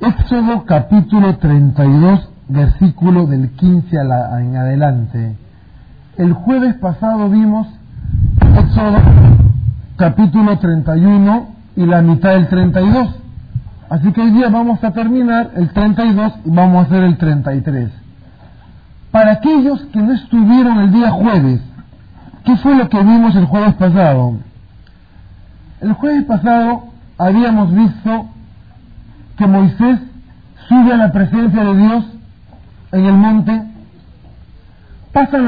Éxodo capítulo 32, versículo del 15 en adelante. El jueves pasado vimos Éxodo capítulo 31 y la mitad del 32. Así que hoy día vamos a terminar el 32 y vamos a hacer el 33. Para aquellos que no estuvieron el día jueves, ¿qué fue lo que vimos el jueves pasado? El jueves pasado habíamos visto que Moisés sube a la presencia de Dios en el monte. Pasan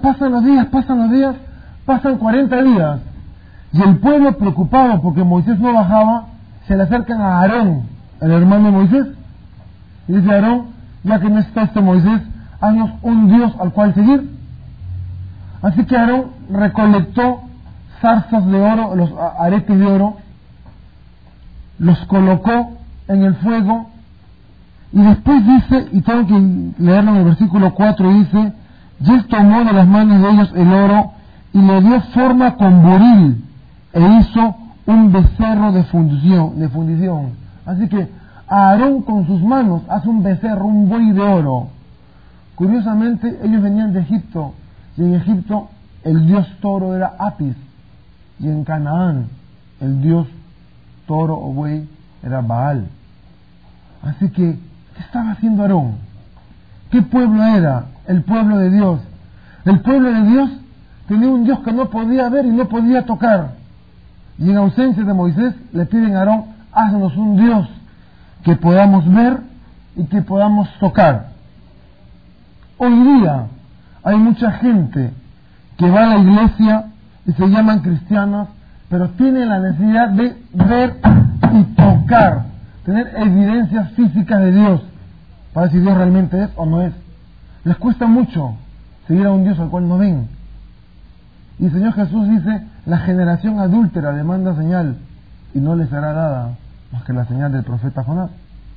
40 días. Y el pueblo, preocupado porque Moisés no bajaba, se le acercan a Aarón, el hermano de Moisés. Y dice Aarón: ya que no está este Moisés, haznos un Dios al cual seguir. Así que Aarón recolectó zarzas de oro, los aretes de oro, los colocó en el fuego, y después dice, y tengo que leerlo en el versículo 4, dice: y él tomó de las manos de ellos el oro y le dio forma con buril e hizo un becerro de fundición. Así que Aarón con sus manos hace un becerro, un buey de oro. Curiosamente, ellos venían de Egipto, y en Egipto el dios toro era Apis, y en Canaán el dios toro o buey era Baal. Así que, ¿qué estaba haciendo Aarón? ¿Qué pueblo era? El pueblo de Dios. El pueblo de Dios tenía un Dios que no podía ver y no podía tocar. Y en ausencia de Moisés le piden a Aarón: haznos un Dios que podamos ver y que podamos tocar. Hoy día hay mucha gente que va a la iglesia y se llaman cristianos, pero tienen la necesidad de ver y tocar, tener evidencias físicas de Dios para decir si Dios realmente es o no es. Les cuesta mucho seguir a un Dios al cual no ven. Y el Señor Jesús dice: la generación adúltera demanda señal, y no les será dada más que la señal del profeta Jonás.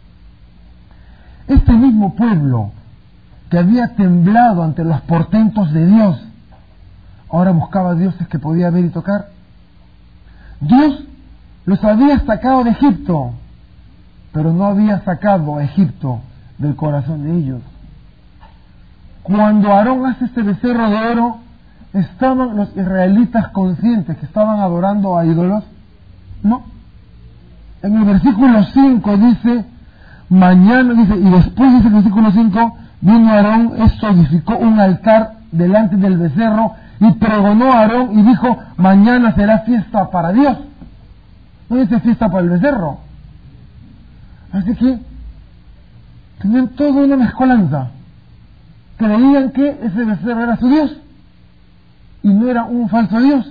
Este mismo pueblo que había temblado ante los portentos de Dios, ahora buscaba dioses que podía ver y tocar. Dios los había sacado de Egipto, pero no había sacado a Egipto del corazón de ellos. Cuando Aarón hace este becerro de oro, ¿estaban los israelitas conscientes que estaban adorando a ídolos? No. En el versículo 5 dice, y después dice el versículo 5, vino Aarón, edificó un altar delante del becerro, y pregonó a Aarón y dijo: mañana será fiesta para Dios. No dice fiesta para el becerro. Así que tenían toda una mezcolanza. Creían que ese becerro era su Dios y no era un falso Dios.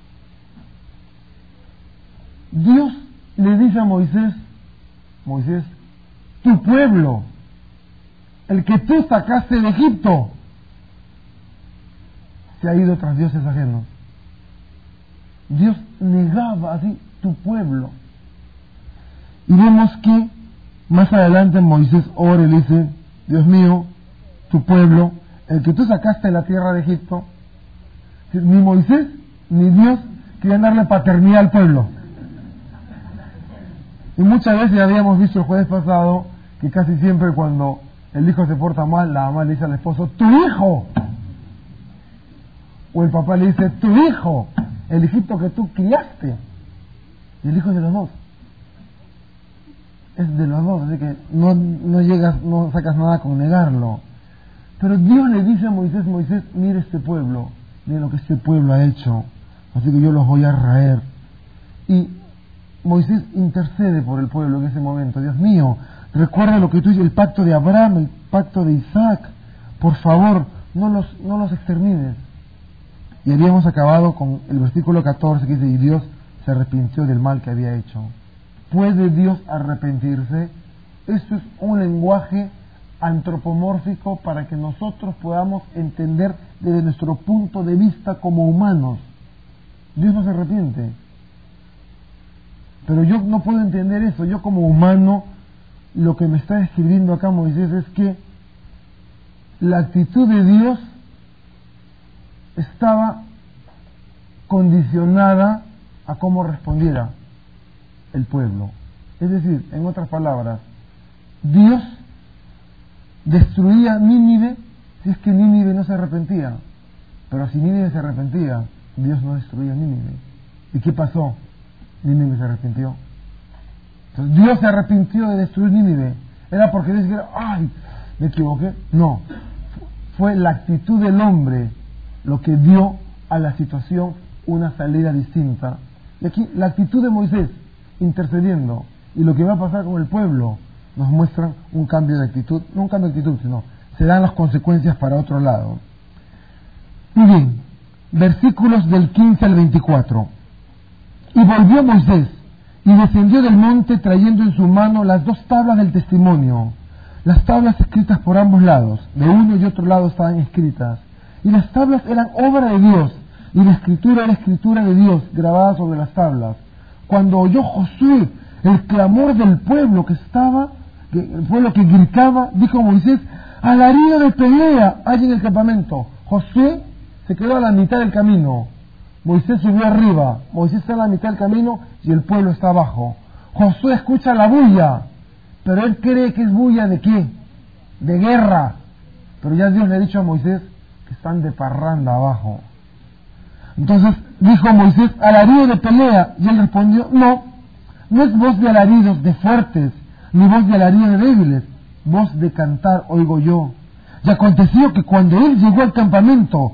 Dios le dice a Moisés: Moisés, tu pueblo, el que tú sacaste de Egipto, se ha ido tras dioses ajenos. Dios negaba así: tu pueblo. Y vemos que más adelante Moisés ora y le dice: Dios mío, tu pueblo, el que tú sacaste de la tierra de Egipto. Ni Moisés ni Dios querían darle paternidad al pueblo. Y muchas veces ya habíamos visto el jueves pasado que casi siempre cuando el hijo se porta mal, la mamá le dice al esposo: tu hijo. O el papá le dice: tu hijo, el hijito que tú criaste. Y el hijo es de los dos. Es de los dos, así que no sacas nada con negarlo. Pero Dios le dice a Moisés: Moisés, mira este pueblo, mira lo que este pueblo ha hecho, así que yo los voy a raer. Y Moisés intercede por el pueblo en ese momento: Dios mío, recuerda lo que tú dices, el pacto de Abraham, el pacto de Isaac, por favor, no los extermines. Y habíamos acabado con el versículo 14 que dice: y Dios se arrepintió del mal que había hecho. ¿Puede Dios arrepentirse? Esto es un lenguaje antropomórfico para que nosotros podamos entender desde nuestro punto de vista como humanos. Dios no se arrepiente. Pero yo no puedo entender eso. Yo como humano, lo que me está escribiendo acá Moisés es que la actitud de Dios estaba condicionada a cómo respondiera el pueblo. Es decir, en otras palabras, Dios destruía Nínive si es que Nínive no se arrepentía. Pero si Nínive se arrepentía, Dios no destruía Nínive. ¿Y qué pasó? Nínive se arrepintió. Entonces, Dios se arrepintió de destruir Nínive. ¿Era porque Dios dijera, ay, me equivoqué? No. Fue la actitud del hombre lo que dio a la situación una salida distinta. Y aquí la actitud de Moisés intercediendo y lo que va a pasar con el pueblo nos muestran un cambio de actitud, no un cambio de actitud, sino se dan las consecuencias para otro lado. Muy bien, versículos del 15 al 24. Y volvió Moisés y descendió del monte trayendo en su mano las 2 tablas del testimonio, las tablas escritas por ambos lados, de uno y otro lado estaban escritas, y las tablas eran obra de Dios, y la escritura era escritura de Dios, grabada sobre las tablas. Cuando oyó Josué el clamor del pueblo el pueblo que gritaba, dijo Moisés, alarido de pelea hay en el campamento. Josué se quedó a la mitad del camino, Moisés subió arriba, Moisés está a la mitad del camino y el pueblo está abajo. Josué escucha la bulla, pero él cree que es bulla de qué, de guerra, pero ya Dios le ha dicho a Moisés que están de parranda abajo. Entonces dijo Moisés, alarido de pelea, y él respondió, no es voz de alaridos de fuertes, ni voz de alaridos de débiles, voz de cantar oigo yo. Y aconteció que cuando él llegó al campamento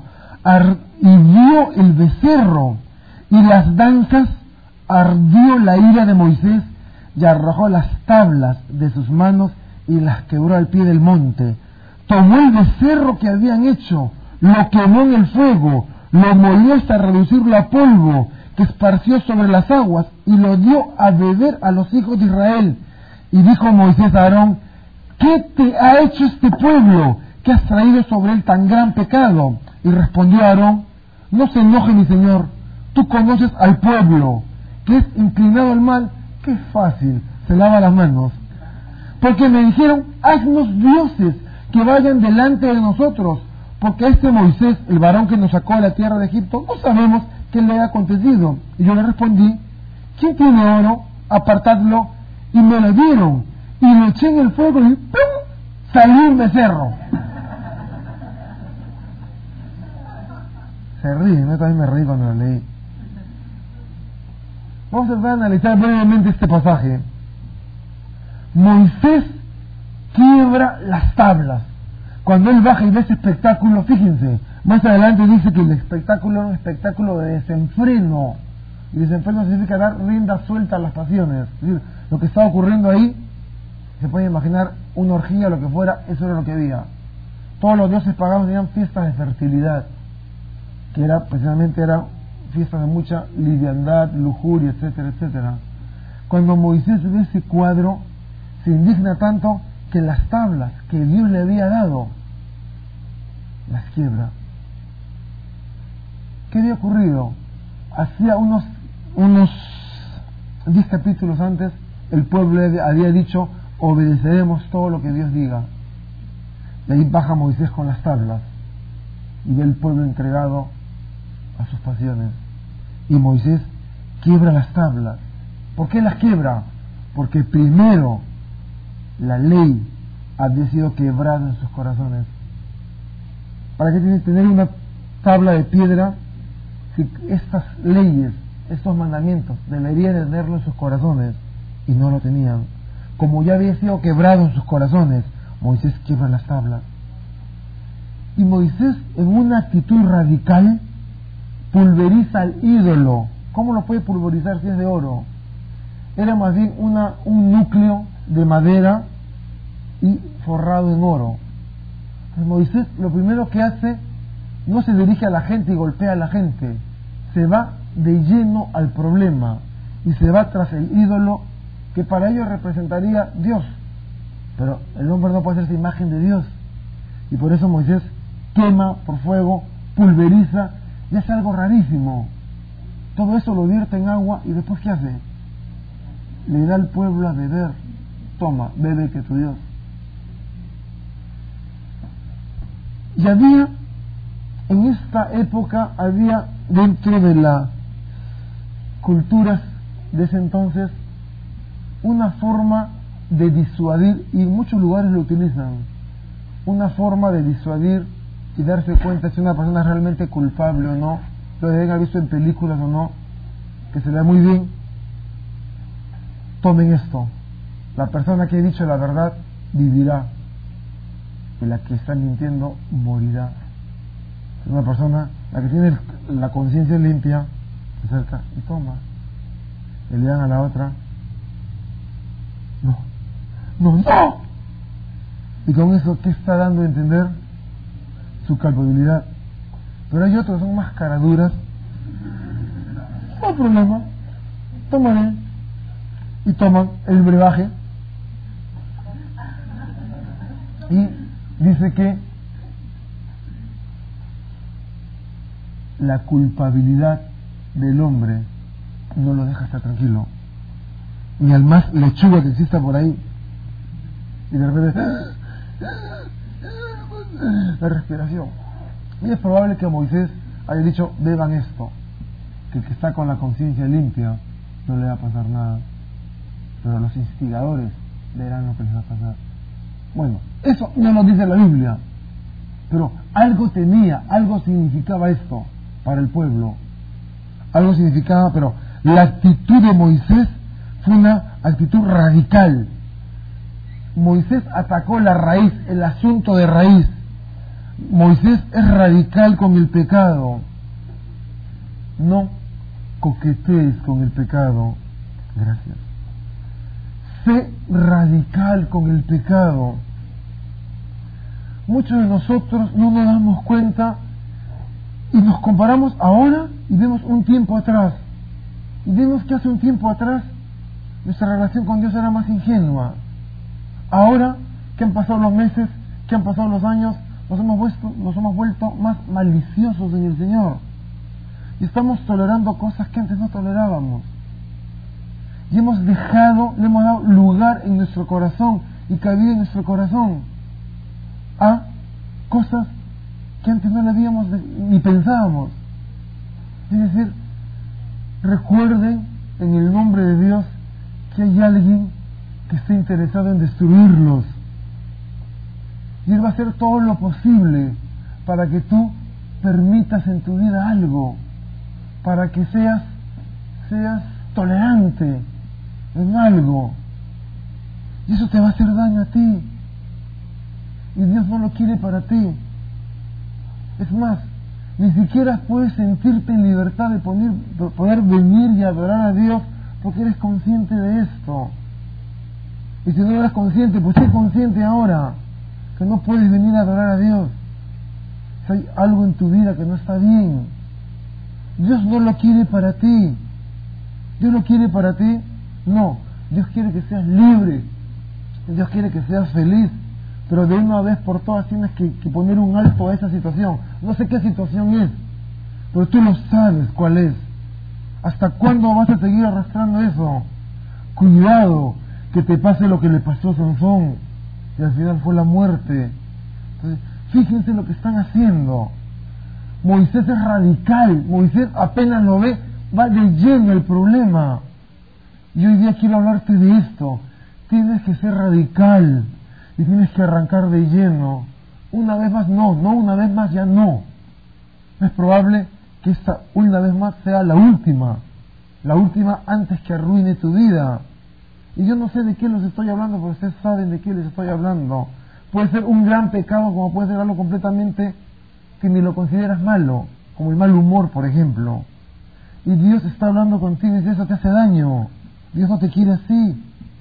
y vio el becerro y las danzas, ardió la ira de Moisés y arrojó las tablas de sus manos y las quebró al pie del monte. Tomó el becerro que habían hecho, lo quemó en el fuego, lo molió hasta reducirlo a polvo, que esparció sobre las aguas, y lo dio a beber a los hijos de Israel. Y dijo Moisés a Aarón, ¿qué te ha hecho este pueblo, que has traído sobre él tan gran pecado? Y respondió Aarón, no se enoje mi señor, tú conoces al pueblo, que es inclinado al mal. Qué fácil, se lava las manos. Porque me dijeron, haznos dioses que vayan delante de nosotros, porque a este Moisés, el varón que nos sacó de la tierra de Egipto, no sabemos qué le ha acontecido. Y yo le respondí, ¿quién tiene oro? Apartadlo. Y me lo dieron, y lo eché en el fuego y ¡pum! Salió un becerro. Se ríe, yo también me reí cuando lo leí. Vamos a tratar de analizar brevemente este pasaje. Moisés quiebra las tablas. Cuando él baja y ve ese espectáculo, fíjense, más adelante dice que el espectáculo era un espectáculo de desenfreno. Y desenfreno significa dar rienda suelta a las pasiones. Es decir, lo que estaba ocurriendo ahí, se puede imaginar una orgía o lo que fuera, eso era lo que había. Todos los dioses paganos tenían fiestas de fertilidad, que era precisamente eran fiestas de mucha liviandad, lujuria, etcétera, etcétera. Cuando Moisés ve ese cuadro, se indigna tanto que las tablas que Dios le había dado las quiebra. ¿Qué había ocurrido? Hacía unos 10 capítulos antes, el pueblo había dicho, obedeceremos todo lo que Dios diga. Y ahí baja Moisés con las tablas y ve el pueblo entregado a sus pasiones. Y Moisés quiebra las tablas. ¿Por qué las quiebra? Porque primero la ley había sido quebrada en sus corazones. ¿Para qué tiene que tener una tabla de piedra si estas leyes, estos mandamientos, deberían de tenerlo en sus corazones? Y no lo tenían. Como ya había sido quebrado en sus corazones, Moisés quiebra las tablas. Y Moisés, en una actitud radical, pulveriza al ídolo. ¿Cómo lo puede pulverizar si es de oro? Era más bien un núcleo de madera y forrado en oro. Entonces Moisés lo primero que hace, no se dirige a la gente y golpea a la gente, se va de lleno al problema y se va tras el ídolo que para ellos representaría Dios. Pero el hombre no puede hacerse imagen de Dios, y por eso Moisés quema por fuego, pulveriza y hace algo rarísimo. Todo eso lo vierte en agua y después ¿qué hace? Le da al pueblo a beber. Toma, bebe que tu Dios. Y había, en esta época, había dentro de las culturas de ese entonces una forma de disuadir, y en muchos lugares lo utilizan, una forma de disuadir y darse cuenta si una persona es realmente culpable o no, lo deben haber visto en películas o no, que se le da muy bien. Tomen esto: la persona que ha dicho la verdad vivirá, y la que está mintiendo morirá. Una persona, la que tiene la conciencia limpia, se acerca y toma, y le dan a la otra: no, no, no. Y con eso, ¿qué está dando a entender? Su culpabilidad. Pero hay otros que son más caraduras. No hay problema, tomaré. Y toman el brebaje. Y dice que la culpabilidad del hombre no lo deja estar tranquilo. Ni al más lechuga que exista por ahí. Y de repente la respiración. Y es probable que Moisés haya dicho: beban esto, que el que está con la conciencia limpia no le va a pasar nada, pero los instigadores verán lo que les va a pasar. Bueno, eso no lo dice la Biblia, pero algo tenía, algo significaba esto para el pueblo, algo significaba. Pero la actitud de Moisés fue una actitud radical. Moisés atacó la raíz, el asunto de raíz. Moisés es radical con el pecado. No coquetees con el pecado. Gracias. Sé radical con el pecado. Muchos de nosotros no nos damos cuenta y nos comparamos ahora y vemos un tiempo atrás. Y vemos que hace un tiempo atrás nuestra relación con Dios era más ingenua. Ahora que han pasado los meses, que han pasado los años, nos hemos vuelto más maliciosos en el Señor. Y estamos tolerando cosas que antes no tolerábamos. Y le hemos dado lugar en nuestro corazón y cabida en nuestro corazón a cosas que antes no le habíamos ni pensábamos. Es decir, recuerden en el nombre de Dios que hay alguien que está interesado en destruirlos. Y Él va a hacer todo lo posible para que tú permitas en tu vida algo, para que seas tolerante en algo. Y eso te va a hacer daño a ti. Y Dios no lo quiere para ti. Es más, ni siquiera puedes sentirte en libertad de poder venir y adorar a Dios porque eres consciente de esto. Y si no eres consciente, pues sé consciente ahora que no puedes venir a adorar a Dios. Si hay algo en tu vida que no está bien, Dios no lo quiere para ti. ¿Dios lo quiere para ti? No. Dios quiere que seas libre. Dios quiere que seas feliz. Pero de una vez por todas tienes que poner un alto a esa situación. No sé qué situación es, pero tú lo sabes cuál es. ¿Hasta cuándo vas a seguir arrastrando eso? Cuidado que te pase lo que le pasó a Sansón, y al final fue la muerte. Entonces, fíjense lo que están haciendo. Moisés es radical. Moisés apenas lo ve, va de lleno el problema. Y hoy día quiero hablarte de esto. Tienes que ser radical y tienes que arrancar de lleno. Una vez más no, una vez más ya no. Es probable que esta una vez más sea la última antes que arruine tu vida. Y yo no sé de qué les estoy hablando, pero ustedes saben de qué les estoy hablando. Puede ser un gran pecado, como puede ser algo completamente que ni lo consideras malo, como el mal humor, por ejemplo. Y Dios está hablando contigo y dice: eso te hace daño. Dios no te quiere así.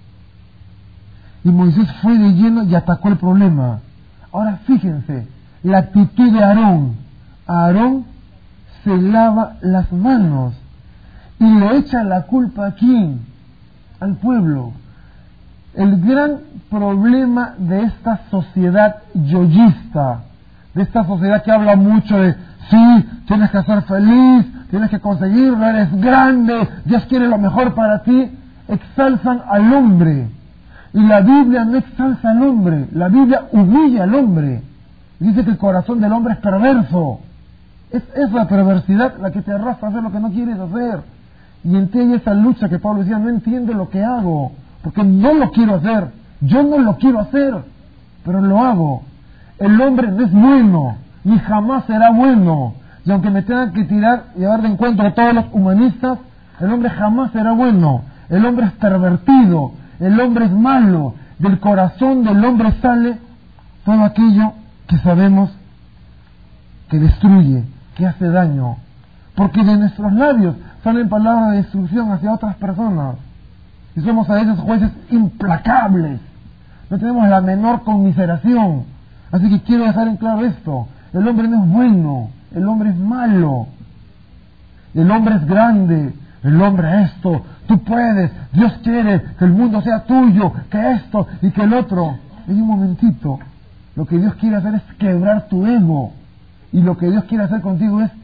Y Moisés fue de lleno y atacó el problema. Ahora fíjense, la actitud de Aarón. Aarón se lava las manos y le echa la culpa a ¿quién? Al pueblo. El gran problema de esta sociedad yoyista, de esta sociedad que habla mucho de sí, tienes que ser feliz, tienes que conseguirlo, eres grande, Dios quiere lo mejor para ti, exalzan al hombre. Y la Biblia no exalza al hombre, la Biblia humilla al hombre. Dice que el corazón del hombre es perverso. Es la perversidad la que te arrastra a hacer lo que no quieres hacer. Y en ti hay esa lucha que Pablo decía: no entiendo lo que hago, porque no lo quiero hacer, yo no lo quiero hacer, pero lo hago. El hombre no es bueno, ni jamás será bueno, y aunque me tengan que llevar de encuentro a todos los humanistas, el hombre jamás será bueno, el hombre es pervertido, el hombre es malo, del corazón del hombre sale todo aquello que sabemos que destruye, que hace daño, porque de nuestros labios salen palabras de destrucción hacia otras personas, y somos a veces jueces implacables, no tenemos la menor conmiseración. Así que quiero dejar en claro esto: el hombre no es bueno, el hombre es malo, el hombre es grande, el hombre esto, tú puedes, Dios quiere que el mundo sea tuyo, que esto y que el otro. En un momentito, lo que Dios quiere hacer es quebrar tu ego, y lo que Dios quiere hacer contigo es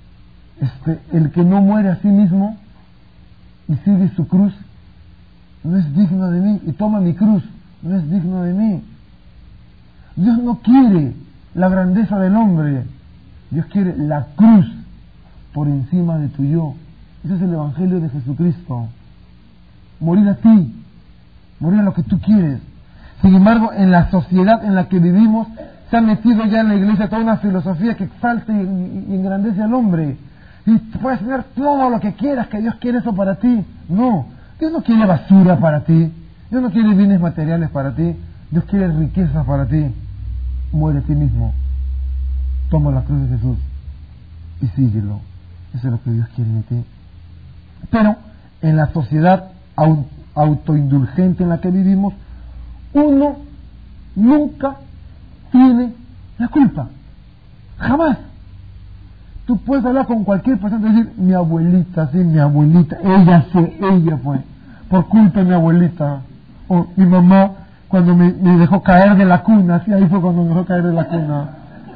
el que no muere a sí mismo y sigue su cruz, no es digno de mí, y toma mi cruz, no es digno de mí. Dios no quiere la grandeza del hombre, Dios quiere la cruz por encima de tu yo. Ese es el Evangelio de Jesucristo. Morir a ti, morir a lo que tú quieres. Sin embargo, en la sociedad en la que vivimos, se ha metido ya en la iglesia toda una filosofía que exalta y engrandece al hombre. Y puedes tener todo lo que quieras, que Dios quiere eso para ti. No, Dios no quiere basura para ti, Dios no quiere bienes materiales para ti, Dios quiere riquezas para ti. Muere a ti mismo, toma la cruz de Jesús y síguelo. Eso es lo que Dios quiere de ti. Pero en la sociedad autoindulgente en la que vivimos, uno nunca tiene la culpa, jamás. Tú puedes hablar con cualquier persona y decir: mi abuelita, sí, mi abuelita, ella fue, por culpa de mi abuelita, o mi mamá cuando me dejó caer de la cuna, sí, ahí fue cuando me dejó caer de la cuna.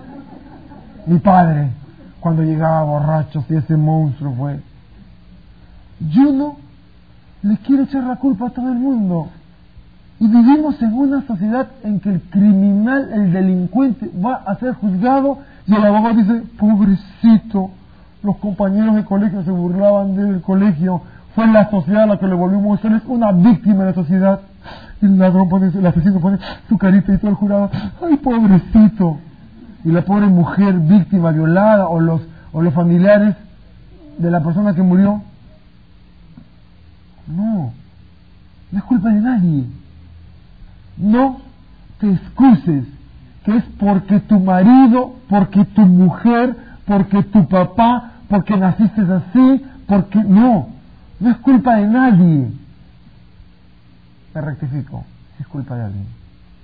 Mi padre, cuando llegaba borracho, sí, ese monstruo fue. Yo no le quiero echar la culpa a todo el mundo. Y vivimos en una sociedad en que el criminal, el delincuente, va a ser juzgado y el abogado dice: pobrecito, los compañeros de colegio se burlaban del colegio, fue la sociedad la que le volvimos, él es una víctima de la sociedad. Y el ladrón el asesino pone su carita y todo el jurado: ay, pobrecito. Y la pobre mujer víctima, violada, o los familiares de la persona que murió. No es culpa de nadie. No te excuses que es porque tu marido, porque tu mujer, porque tu papá, porque naciste así, porque no es culpa de nadie. Me rectifico, es culpa de alguien,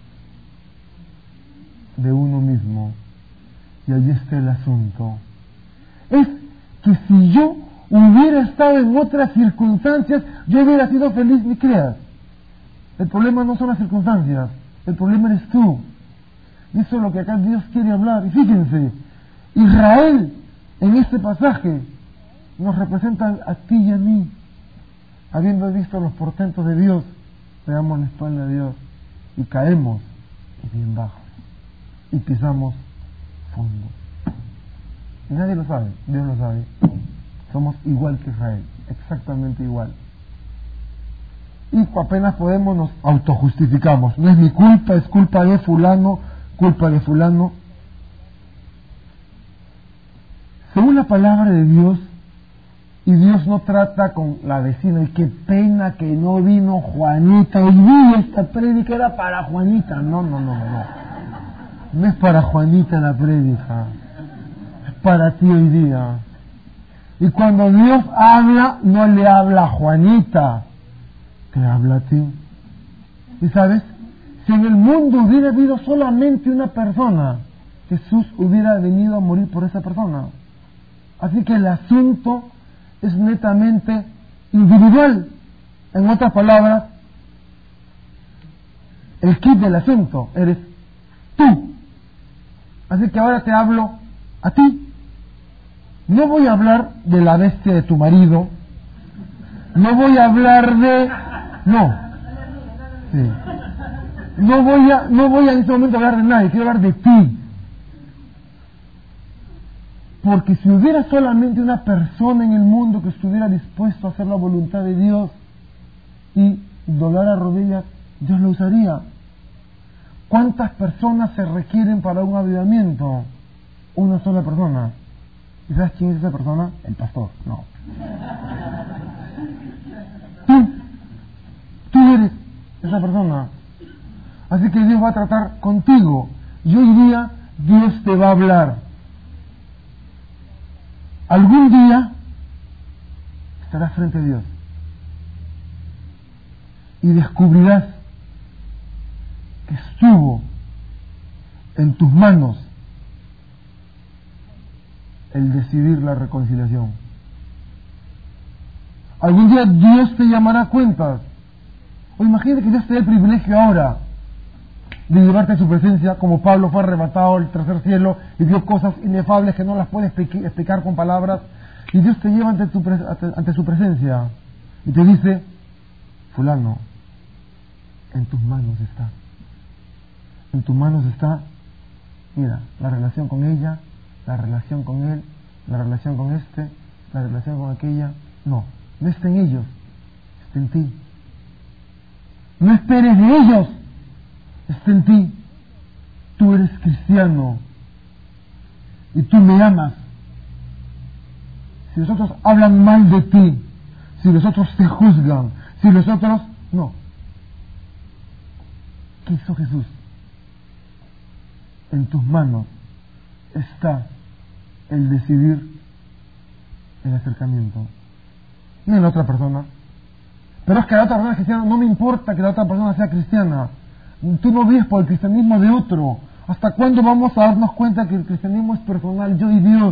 de uno mismo. Y allí está el asunto. Es que si yo hubiera estado en otras circunstancias, yo hubiera sido feliz, ni creas. El problema no son las circunstancias, el problema eres tú. Y eso es lo que acá Dios quiere hablar. Y fíjense, Israel en este pasaje nos representa a ti y a mí. Habiendo visto los portentos de Dios, le damos la espalda a Dios y caemos y bien bajos y pisamos fondo. Y nadie lo sabe, Dios lo sabe. Somos igual que Israel, exactamente igual. Y apenas podemos nos autojustificamos. No es mi culpa, es culpa de fulano, culpa de fulano. Según la palabra de Dios, y Dios no trata con la vecina, y qué pena que no vino Juanita, hoy día esta prédica era para Juanita. No es para Juanita la prédica, es para ti hoy día. Y cuando Dios habla, no le habla a Juanita, te habla a ti. Y sabes, si en el mundo hubiera habido solamente una persona, Jesús hubiera venido a morir por esa persona. Así que el asunto es netamente individual. En otras palabras, el kit del asunto eres tú. Así que ahora te hablo a ti. No voy a hablar de la bestia de tu marido, no voy a hablar de... No voy a en este momento hablar de nadie, quiero hablar de ti. Porque si hubiera solamente una persona en el mundo que estuviera dispuesto a hacer la voluntad de Dios y doblar la rodilla, Dios lo usaría. ¿Cuántas personas se requieren para un avivamiento? Una sola persona. ¿Y sabes quién es esa persona? El pastor. No. Tú eres esa persona. Así que Dios va a tratar contigo. Y hoy día Dios te va a hablar. Algún día estarás frente a Dios y descubrirás que estuvo en tus manos el decidir la reconciliación. Algún día Dios te llamará a cuentas. O imagínate que Dios te dé el privilegio ahora de llevarte a su presencia, como Pablo fue arrebatado al tercer cielo y vio cosas inefables que no las puedes explicar con palabras, y Dios te lleva ante su presencia y te dice: fulano, en tus manos está. En tus manos está, mira, la relación con ella, la relación con él, la relación con este, la relación con aquella. No está en ellos, está en ti. No esperes de ellos, está en ti. Tú eres cristiano y tú me amas. Si los otros hablan mal de ti, si los otros te juzgan, si los otros... No. ¿Qué hizo Jesús? En tus manos está el decidir el acercamiento. No en la otra persona. Pero es que la otra persona es cristiana, no me importa que la otra persona sea cristiana. Tú no vives por el cristianismo de otro. ¿Hasta cuándo vamos a darnos cuenta que el cristianismo es personal, yo y Dios?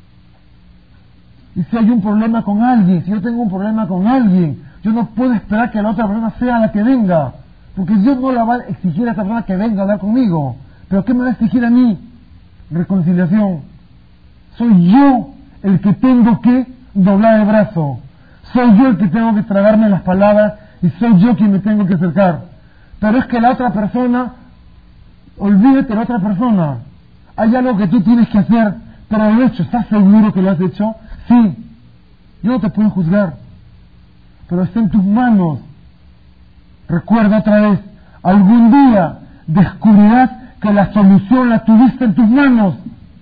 Y si hay un problema con alguien, si yo tengo un problema con alguien, yo no puedo esperar que la otra persona sea la que venga, porque Dios no la va a exigir a esa persona que venga a hablar conmigo. ¿Pero qué me va a exigir a mí? Reconciliación. Soy yo el que tengo que doblar el brazo. Soy yo el que tengo que tragarme las palabras y soy yo quien me tengo que acercar. Pero es que la otra persona, olvídate de la otra persona. Hay algo que tú tienes que hacer, pero lo hecho, ¿estás seguro que lo has hecho? Sí. Yo no te puedo juzgar, pero está en tus manos. Recuerda otra vez, algún día descubrirás que la solución la tuviste en tus manos,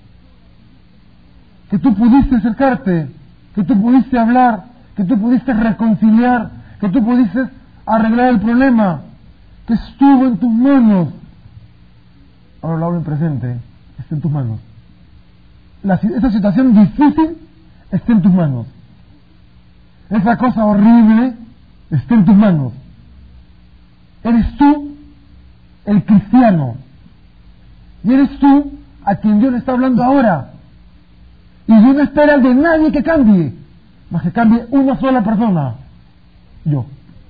que tú pudiste acercarte, que tú pudiste hablar, que tú pudiste reconciliar, que tú pudiste arreglar el problema, que estuvo en tus manos. Ahora lo hablo en presente, está en tus manos. Esa situación difícil está en tus manos. Esa cosa horrible está en tus manos. Eres tú el cristiano. Y eres tú a quien Dios le está hablando ahora. Y Dios no espera de nadie que cambie, más que cambie una sola persona: yo.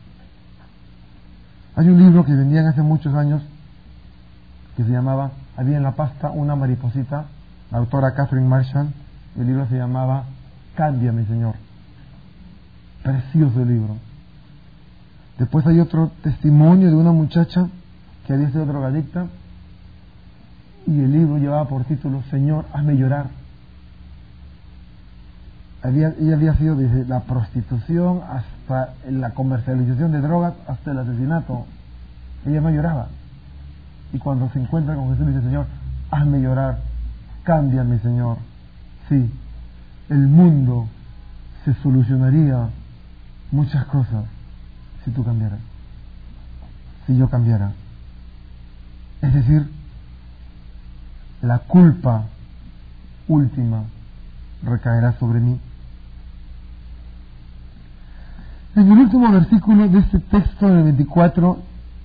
Hay un libro que vendían hace muchos años que se llamaba Había en la pasta una mariposita, la autora Catherine Marshall. El libro se llamaba Cámbiame, Señor. Precioso el libro. Después hay otro testimonio de una muchacha que había sido drogadicta y el libro llevaba por título Señor, hazme llorar. Ella había sido desde la prostitución hasta la comercialización de drogas, hasta el asesinato. Ella no lloraba. Y cuando se encuentra con Jesús dice: Señor, hazme llorar, cámbiame, Señor. Sí, el mundo se solucionaría muchas cosas si tú cambiaras, si yo cambiara. Es decir, la culpa última recaerá sobre mí. En el último versículo de este texto, en el 24,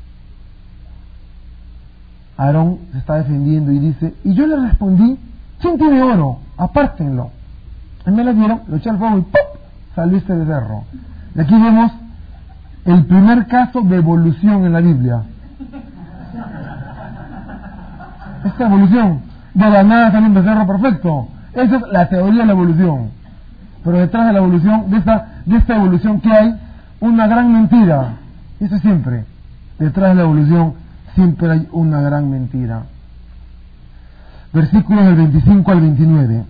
Aarón se está defendiendo y dice: y yo le respondí: ¿quién tiene oro? Apártenlo. Y me lo dieron, lo eché al fuego y ¡pum!, salió este becerro. Y aquí vemos el primer caso de evolución en la Biblia. Esta evolución, de la nada sale un becerro perfecto. Esa es la teoría de la evolución. Pero detrás de la evolución, de esta evolución que hay, una gran mentira. Eso siempre. Detrás de la evolución siempre hay una gran mentira. Versículos del 25 al 29.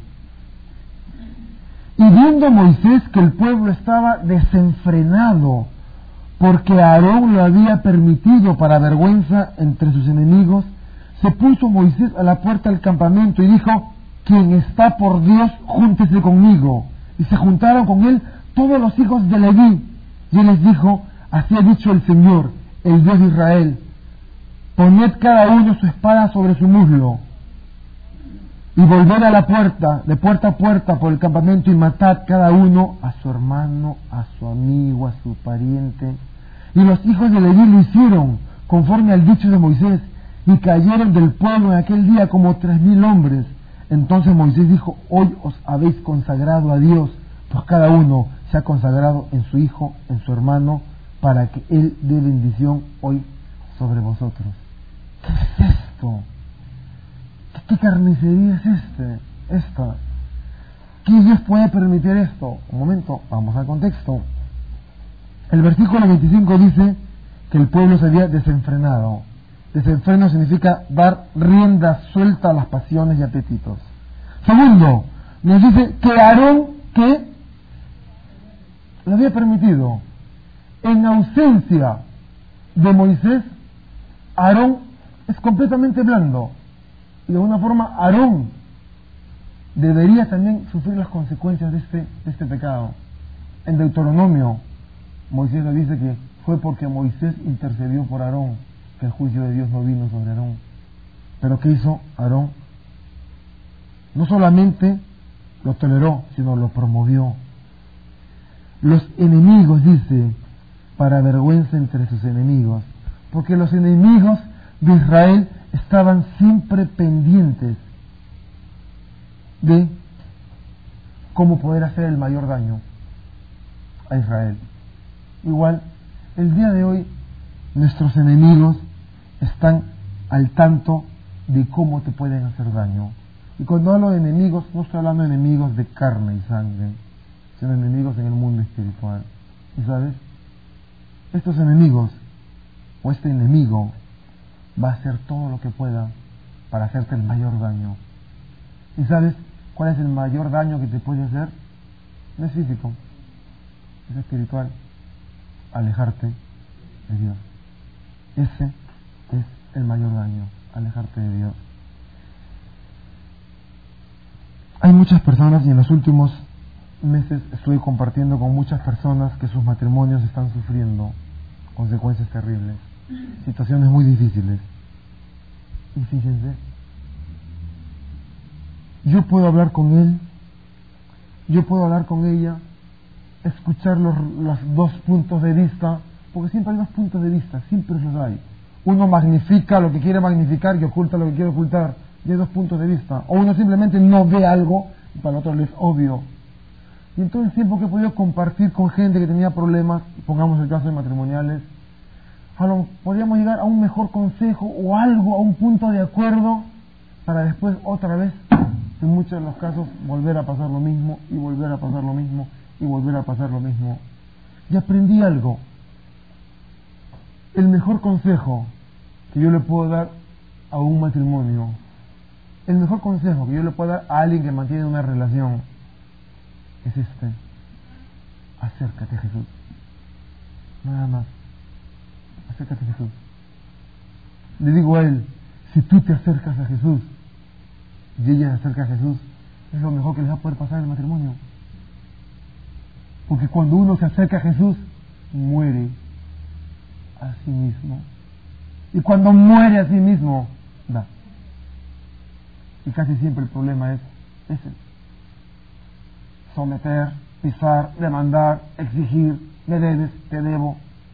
Y viendo Moisés que el pueblo estaba desenfrenado porque Aarón lo había permitido para vergüenza entre sus enemigos, se puso Moisés a la puerta del campamento y dijo: quien está por Dios, júntese conmigo. Y se juntaron con él todos los hijos de Leví. Y él les dijo: así ha dicho el Señor, el Dios de Israel: poned cada uno su espada sobre su muslo, y volved a la puerta, de puerta a puerta por el campamento, y matad cada uno a su hermano, a su amigo, a su pariente. Y los hijos de Leví lo hicieron, conforme al dicho de Moisés, y cayeron del pueblo en aquel día como 3,000 hombres. Entonces Moisés dijo: hoy os habéis consagrado a Dios, pues cada uno se ha consagrado en su hijo, en su hermano, para que él dé bendición hoy sobre vosotros. ¿Qué es esto? ¿Qué carnicería es esta? ¿Qué Dios puede permitir esto? Un momento, vamos al contexto. El versículo 25 dice que el pueblo se había desenfrenado. Desenfreno significa dar rienda suelta a las pasiones y apetitos. Segundo, nos dice que Aarón, que lo había permitido. En ausencia de Moisés, Aarón es completamente blando. Y de alguna forma Aarón debería también sufrir las consecuencias de este pecado. En Deuteronomio, Moisés le dice que fue porque Moisés intercedió por Aarón que el juicio de Dios no vino sobre Aarón. Pero ¿qué hizo Aarón? No solamente lo toleró, sino lo promovió. Los enemigos, dice, para vergüenza entre sus enemigos, porque los enemigos de Israel estaban siempre pendientes de cómo poder hacer el mayor daño a Israel. Igual, el día de hoy, nuestros enemigos están al tanto de cómo te pueden hacer daño. Y cuando hablo de enemigos, no estoy hablando de enemigos de carne y sangre, sino enemigos en el mundo espiritual. ¿Y sabes? Estos enemigos, o este enemigo, va a hacer todo lo que pueda para hacerte el mayor daño. ¿Y sabes cuál es el mayor daño que te puede hacer? No es físico, es espiritual. Alejarte de Dios. Ese es el mayor daño, alejarte de Dios. Hay muchas personas, y en los últimos meses estoy compartiendo con muchas personas que sus matrimonios están sufriendo consecuencias terribles, situaciones muy difíciles. Y fíjense, yo puedo hablar con él, yo puedo hablar con ella, escuchar los dos puntos de vista, porque siempre hay dos puntos de vista, siempre los hay. Uno magnifica lo que quiere magnificar y oculta lo que quiere ocultar, y hay dos puntos de vista. O uno simplemente no ve algo y para el otro le es obvio. Y en todo el tiempo que he podido compartir con gente que tenía problemas, pongamos el caso de matrimoniales, podríamos llegar a un mejor consejo o algo, a un punto de acuerdo, para después otra vez, en muchos de los casos, volver a pasar lo mismo, y volver a pasar lo mismo, y volver a pasar lo mismo. Y aprendí algo. El mejor consejo que yo le puedo dar a un matrimonio, el mejor consejo que yo le puedo dar a alguien que mantiene una relación, es este: acércate a Jesús. Nada más. Acércate a Jesús. Le digo a él: si tú te acercas a Jesús y ella se acerca a Jesús, es lo mejor que les va a poder pasar en el matrimonio. Porque cuando uno se acerca a Jesús, muere a sí mismo. Y cuando muere a sí mismo, da. Y casi siempre el problema es ese: someter, pisar, demandar, exigir, me debes, te debo.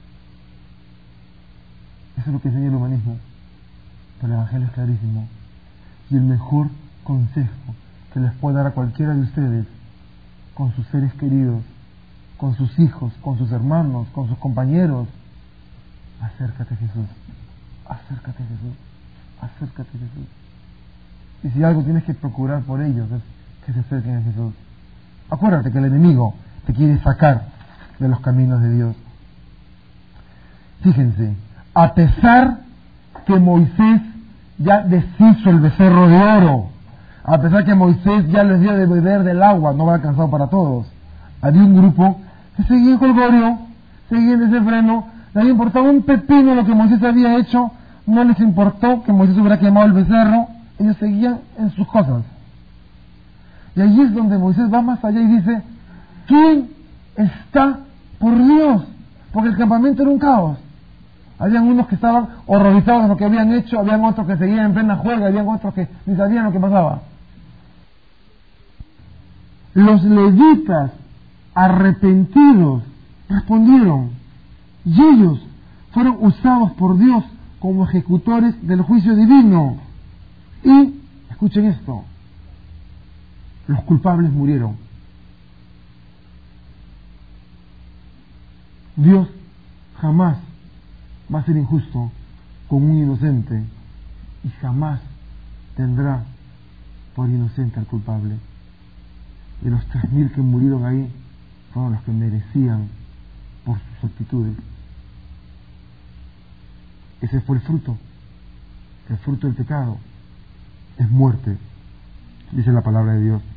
Eso es lo que enseña el humanismo. Pero el Evangelio es clarísimo. Y el mejor consejo que les puedo dar a cualquiera de ustedes, con sus seres queridos, con sus hijos, con sus hermanos, con sus compañeros: acércate a Jesús, acércate a Jesús, acércate a Jesús. Y si algo tienes que procurar por ellos, es que se acerquen a Jesús. Acuérdate que el enemigo te quiere sacar de los caminos de Dios. Fíjense, a pesar que Moisés ya deshizo el becerro de oro, a pesar que Moisés ya les dio de beber del agua, no va alcanzado para todos, había un grupo que seguía en jolgorio, seguía en desenfreno, les había importado un pepino lo que Moisés había hecho, no les importó que Moisés hubiera quemado el becerro, ellos seguían en sus cosas. Y allí es donde Moisés va más allá y dice, ¿quién está por Dios? Porque el campamento era un caos. Habían unos que estaban horrorizados de lo que habían hecho, habían otros que seguían en plena juerga, habían otros que ni sabían lo que pasaba. Los levitas arrepentidos respondieron, y ellos fueron usados por Dios como ejecutores del juicio divino. Y, escuchen esto, los culpables murieron. Dios jamás va a ser injusto con un inocente y jamás tendrá por inocente al culpable. Y los 3.000 que murieron ahí fueron los que merecían por sus actitudes. Ese fue el fruto del pecado es muerte, dice la palabra de Dios.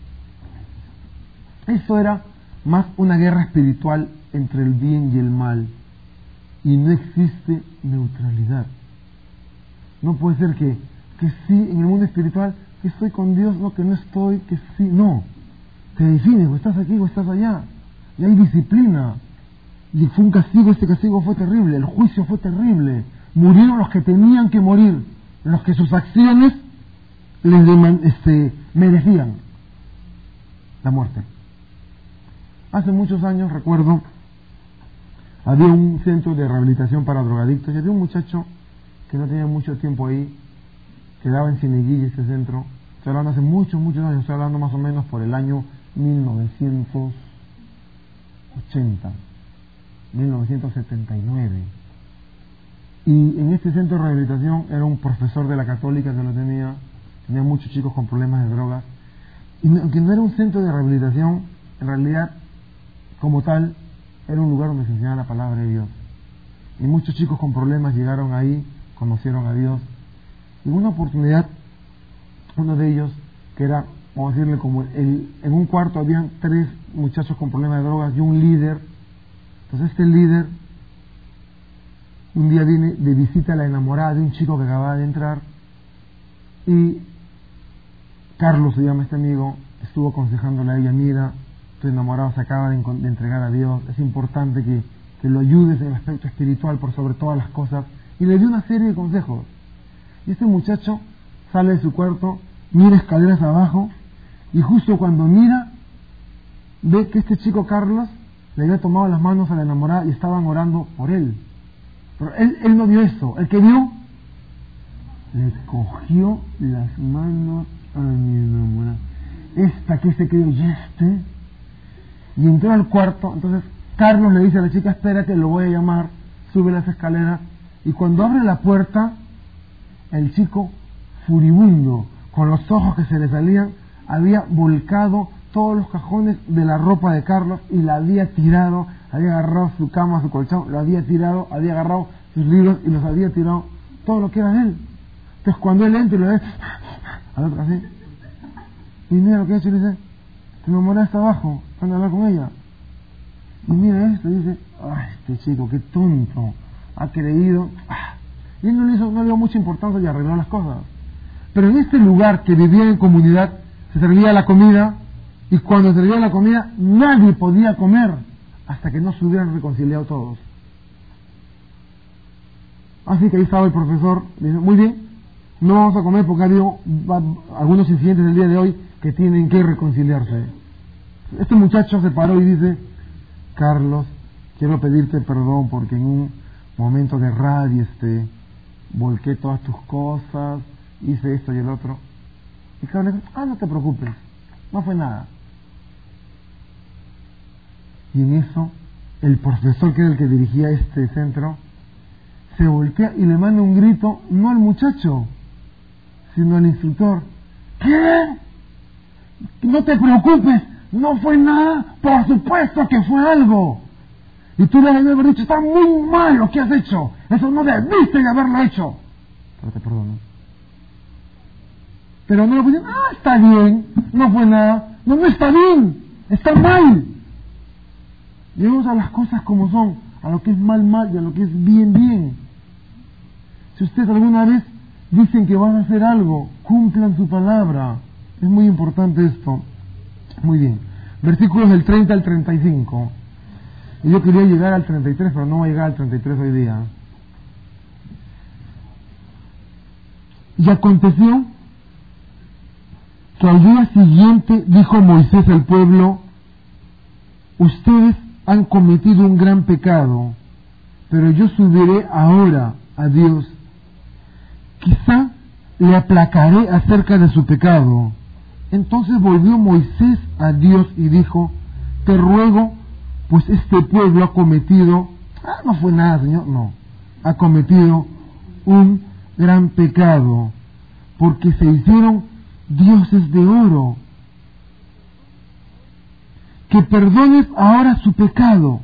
Eso era más una guerra espiritual entre el bien y el mal, y no existe neutralidad. No puede ser que sí en el mundo espiritual, que estoy con Dios, no, que no estoy, que sí, no. Te defines, o estás aquí o estás allá, y hay disciplina, y fue un castigo, este castigo fue terrible, el juicio fue terrible, murieron los que tenían que morir, los que sus acciones les merecían la muerte. Hace muchos años, recuerdo, había un centro de rehabilitación para drogadictos y había un muchacho que no tenía mucho tiempo ahí, quedaba en Cieneguilla ese centro. Estoy hablando hace muchos años, estoy hablando más o menos por el año 1980, 1979. Y en este centro de rehabilitación era un profesor de la Católica que lo tenía muchos chicos con problemas de drogas. Y aunque no era un centro de rehabilitación, en realidad, como tal, era un lugar donde se enseñaba la palabra de Dios. Y muchos chicos con problemas llegaron ahí, conocieron a Dios. Y en una oportunidad, uno de ellos, que era, vamos a decirle, como en un cuarto habían 3 muchachos con problemas de drogas y un líder. Entonces este líder un día viene de visita a la enamorada de un chico que acababa de entrar, y Carlos, se llama este amigo, estuvo aconsejándole a ella, mira, tu enamorado se acaba de entregar a Dios, es importante que lo ayudes en el aspecto espiritual por sobre todas las cosas, y le dio una serie de consejos. Y este muchacho sale de su cuarto, mira escaleras abajo, y justo cuando mira, ve que este chico Carlos le había tomado las manos a la enamorada y estaban orando por él. Pero él no vio eso, el que vio, le cogió las manos a mi enamorada. Esta que se creyó, y entró al cuarto. Entonces Carlos le dice a la chica, espérate, lo voy a llamar, sube las escaleras, y cuando abre la puerta, el chico, furibundo, con los ojos que se le salían, había volcado todos los cajones de la ropa de Carlos y la había tirado, había agarrado su cama, su colchón, lo había tirado, había agarrado sus libros y los había tirado, todo lo que era de él. Entonces cuando él entra y lo ve, al otro así, y mira lo que ha hecho, y dice, tu enamorada está abajo, van a hablar con ella. Y mira esto, y dice, ay, este chico, qué tonto, ha creído. Y él no le dio mucha importancia y arregló las cosas. Pero en este lugar que vivía en comunidad, se servía la comida, y cuando se servía la comida, nadie podía comer hasta que no se hubieran reconciliado todos. Así que ahí estaba el profesor, dice, muy bien, no vamos a comer porque ha habido algunos incidentes el día de hoy que tienen que reconciliarse. Este muchacho se paró y dice, Carlos, quiero pedirte perdón porque en un momento de rabia volqué todas tus cosas, hice esto y el otro. Y Carlos dice, no te preocupes, no fue nada. Y en eso, el profesor, que era el que dirigía este centro, se voltea y le manda un grito, no al muchacho, sino al instructor. ¿Qué? No te preocupes, no fue nada, por supuesto que fue algo. Y tú le debes haber dicho, está muy mal lo que has hecho, eso no debiste de haberlo hecho. Pero te perdono. Pero no lo pusieron, está bien, no fue nada. No está bien, está mal. Llevamos a las cosas como son. a lo que es mal, mal, y a lo que es bien, bien. Si ustedes alguna vez dicen que van a hacer algo, cumplan su palabra. Es muy importante esto. Muy bien. Versículos del 30 al 35. Y yo quería llegar al 33, pero no voy a llegar al 33 hoy día. Y aconteció que al día siguiente dijo Moisés al pueblo: ustedes han cometido un gran pecado, pero yo subiré ahora a Dios. Quizá le aplacaré acerca de su pecado. Entonces volvió Moisés a Dios y dijo: te ruego, pues este pueblo ha cometido, no fue nada, Señor, no, ha cometido un gran pecado, porque se hicieron dioses de oro. Que perdones ahora su pecado,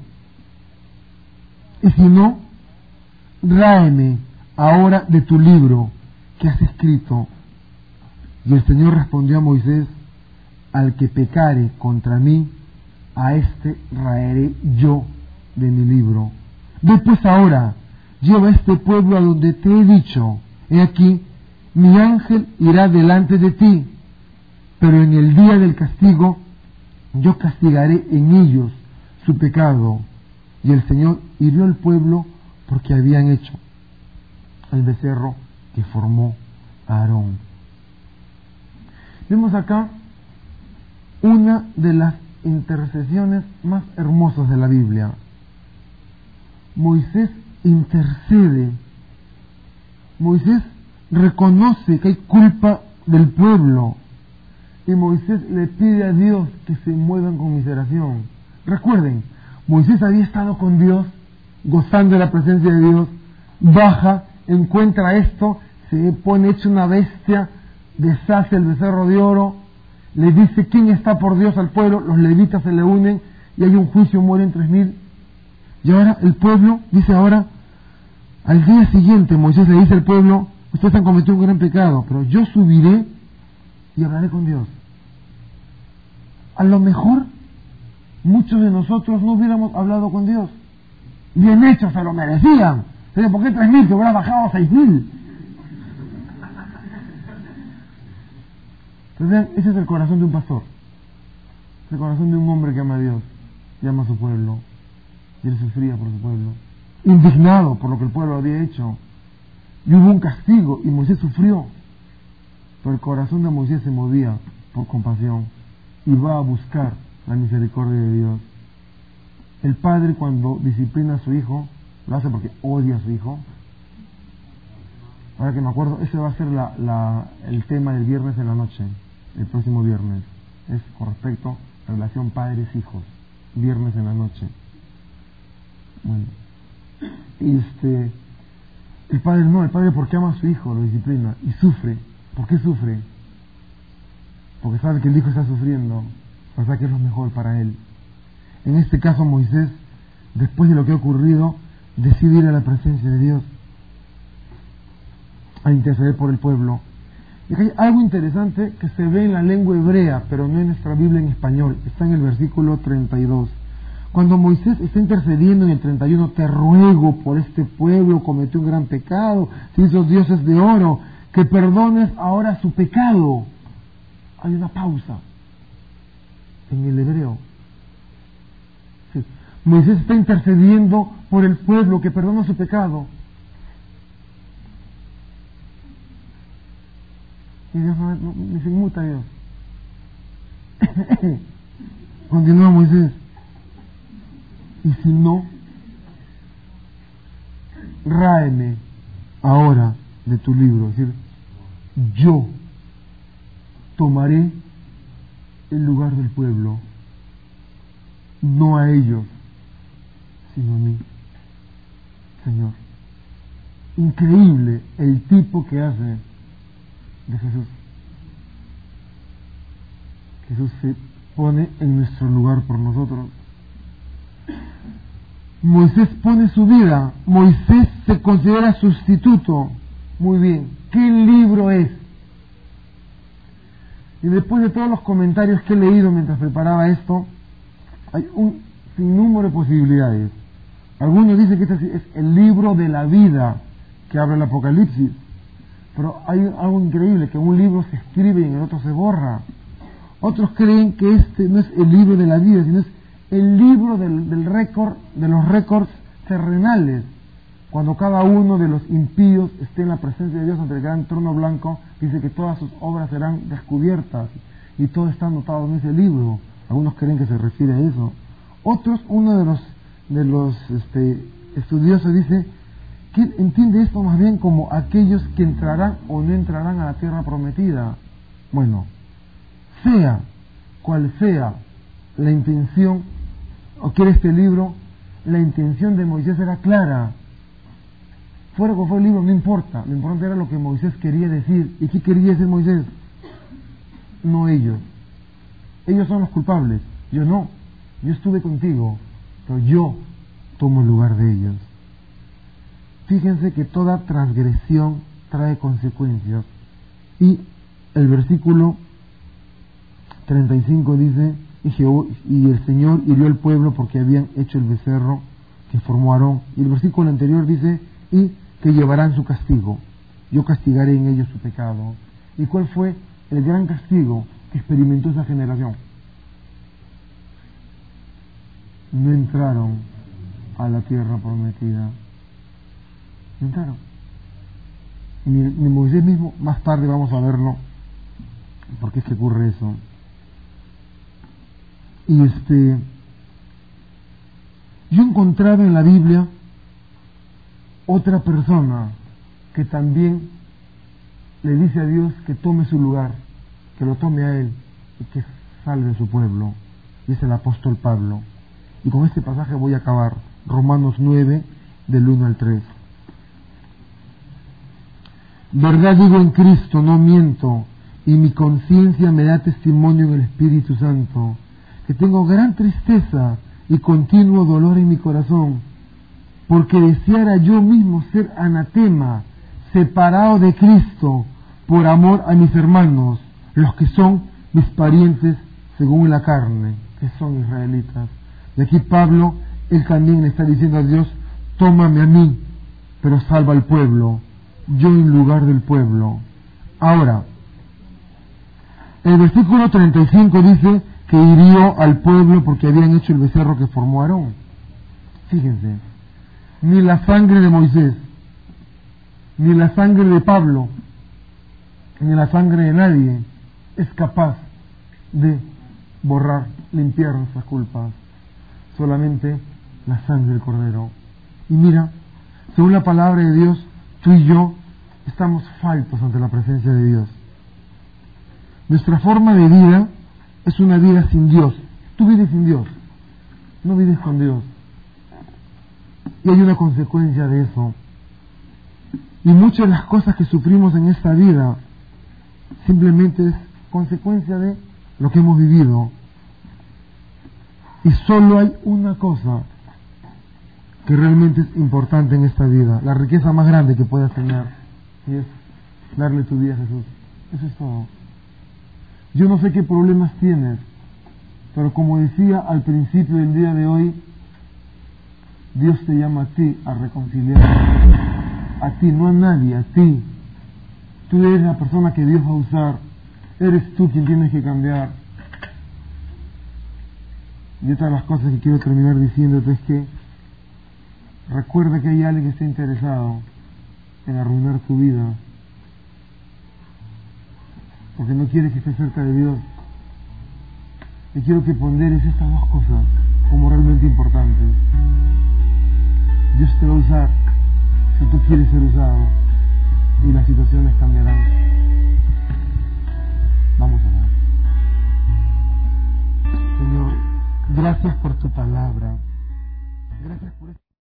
y si no, ráeme ahora de tu libro que has escrito. Y el Señor respondió a Moisés: al que pecare contra mí, a este raeré yo de mi libro. Ve pues ahora, lleva a este pueblo a donde te he dicho. He aquí, mi ángel irá delante de ti, pero en el día del castigo yo castigaré en ellos su pecado. Y el Señor hirió al pueblo porque habían hecho el becerro que formó Aarón. Vemos acá una de las intercesiones más hermosas de la Biblia. Moisés intercede. Moisés reconoce que hay culpa del pueblo y Moisés le pide a Dios que se muevan con miseración. Recuerden, Moisés había estado con Dios, gozando de la presencia de Dios, baja, encuentra esto, se pone hecho una bestia, deshace el becerro de oro, le dice quién está por Dios al pueblo, los levitas se le unen y hay un juicio, mueren 3,000. Y ahora el pueblo dice, ahora, al día siguiente Moisés le dice al pueblo: ustedes han cometido un gran pecado, pero yo subiré y hablaré con Dios. A lo mejor muchos de nosotros no hubiéramos hablado con Dios. Bien hecho, se lo merecían. Pero ¿por qué 3,000? Que hubiera bajado a 6,000. Pero vean, ese es el corazón de un pastor. Es el corazón de un hombre que ama a Dios y ama a su pueblo. Y él sufría por su pueblo, indignado por lo que el pueblo había hecho. Y hubo un castigo y Moisés sufrió. Pero el corazón de Moisés se movía por compasión y va a buscar la misericordia de Dios. El padre, cuando disciplina a su hijo, lo hace porque odia a su hijo. Ahora que me acuerdo, ese va a ser el tema del viernes en la noche, el próximo viernes. Es con respecto a la relación padres-hijos, viernes en la noche. Bueno, el padre porque ama a su hijo lo disciplina y sufre. ¿Por qué sufre? Porque sabe que el hijo está sufriendo, pero sabe que es lo mejor para él. En este caso Moisés, después de lo que ha ocurrido, decide ir a la presencia de Dios a interceder por el pueblo. Y hay algo interesante que se ve en la lengua hebrea, pero no en nuestra Biblia en español. Está en el versículo 32. Cuando Moisés está intercediendo en el 31, te ruego por este pueblo, cometió un gran pecado, se hizo dioses de oro, que perdones ahora su pecado. Hay una pausa en el hebreo. Sí. Moisés está intercediendo por el pueblo, que perdona su pecado. Y Dios se inmuta a Dios. Continúa Moisés: y si no, ráeme ahora de tu libro. Es decir, yo tomaré el lugar del pueblo, no a ellos, sino a mí, Señor. Increíble el tipo que hace de Jesús. Jesús se pone en nuestro lugar por nosotros. Moisés pone su vida. Moisés se considera sustituto. Muy bien. ¿Qué libro es? Y después de todos los comentarios que he leído mientras preparaba esto, hay un sinnúmero de posibilidades. Algunos dicen que este es el libro de la vida que habla el Apocalipsis. Pero hay algo increíble, que un libro se escribe y en el otro se borra. Otros creen que este no es el libro de la vida, sino es el libro del récord, de los récords terrenales. Cuando cada uno de los impíos esté en la presencia de Dios ante el gran trono blanco, dice que todas sus obras serán descubiertas y todo está anotado en ese libro. Algunos creen que se refiere a eso. Otros, uno de los estudiosos dice que entiende esto más bien como aquellos que entrarán o no entrarán a la tierra prometida. Bueno, sea cual sea la intención o quiere este libro, la intención de Moisés era clara. Fuera cual fue el libro, no importa. Lo importante era lo que Moisés quería decir. ¿Y qué quería decir Moisés? No ellos. Ellos son los culpables. Yo no. Yo estuve contigo, pero yo tomo el lugar de ellos. Fíjense que toda transgresión trae consecuencias. Y el versículo 35 dice, y el Señor hirió al pueblo porque habían hecho el becerro que formó Aarón. Y el versículo anterior dice, y que llevarán su castigo. Yo castigaré en ellos su pecado. ¿Y cuál fue el gran castigo que experimentó esa generación? No entraron a la tierra prometida. No entraron. Ni Moisés mismo, más tarde vamos a verlo, por qué se ocurre eso. Y yo encontraba en la Biblia otra persona que también le dice a Dios que tome su lugar, que lo tome a él y que salve a su pueblo. Y es el apóstol Pablo. Y con este pasaje voy a acabar. Romanos 9, del 1 al 3. Verdad digo en Cristo, no miento, y mi conciencia me da testimonio en el Espíritu Santo, que tengo gran tristeza y continuo dolor en mi corazón, porque deseara yo mismo ser anatema, separado de Cristo, por amor a mis hermanos, los que son mis parientes según la carne, que son israelitas. Y aquí Pablo, él también le está diciendo a Dios, tómame a mí, pero salva al pueblo, yo en lugar del pueblo. Ahora, el versículo 35 dice que hirió al pueblo porque habían hecho el becerro que formó Aarón. Fíjense, ni la sangre de Moisés, ni la sangre de Pablo, ni la sangre de nadie es capaz de borrar, limpiar nuestras culpas. Solamente la sangre del Cordero. Y mira, según la palabra de Dios, tú y yo estamos faltos ante la presencia de Dios. Nuestra forma de vida es una vida sin Dios. Tú vives sin Dios, no vives con Dios. Y hay una consecuencia de eso. Y muchas de las cosas que sufrimos en esta vida simplemente es consecuencia de lo que hemos vivido. Y solo hay una cosa que realmente es importante en esta vida, la riqueza más grande que puedas tener, y es darle tu vida a Jesús. Eso es todo. Yo no sé qué problemas tienes, pero como decía al principio del día de hoy, Dios te llama a ti a reconciliarte. A ti, no a nadie, a ti. Tú eres la persona que Dios va a usar. Eres tú quien tienes que cambiar. Y otra de las cosas que quiero terminar diciéndote es que recuerda que hay alguien que está interesado en arruinar tu vida, porque no quiere que estés cerca de Dios. Y quiero que ponderes estas dos cosas como realmente importantes. Dios te va a usar si tú quieres ser usado, y las situaciones cambiarán. Vamos a orar. Señor, gracias por tu palabra. Gracias por esto.